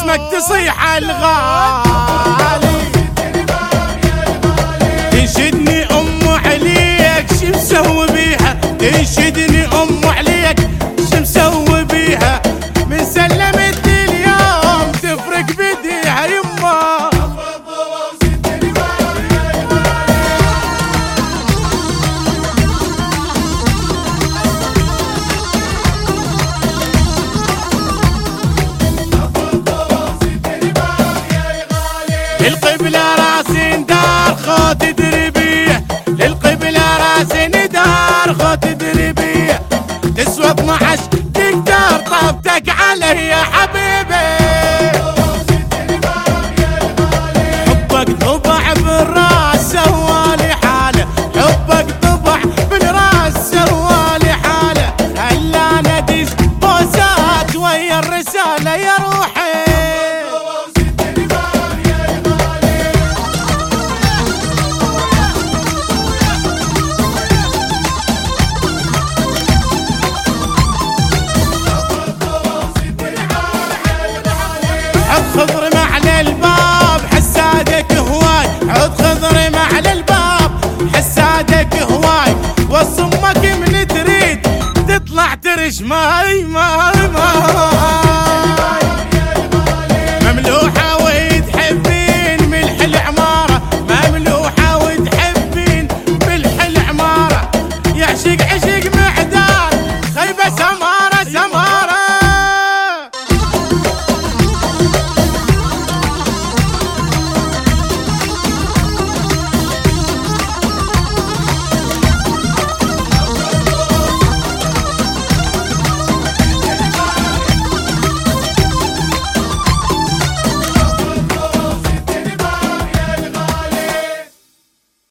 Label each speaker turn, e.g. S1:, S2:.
S1: اسمك تصيح الغالي. تنشدني ام عليك شو مسوي بيها، تنشدني ام عليك شو مسوي بيها، من سلمت اليوم تفرق بديها يما. للقبلة راسي ندار خو تدري بيه، للقبلة راسي ندار خو تدري بيه، تسوى 12 تقدر طبتك علي يا حبيبي. حبك طبع بالراس سوالي حاله، حبك طبع بالراس سوالي حاله، هلا ندش بوسات ويا الرسالة يا روحي. حط خضر معلى الباب حسادك هواي، حط خضر معلى الباب حسادك هواي، وصمك من تريد تطلع ترش ماي ماي ماي.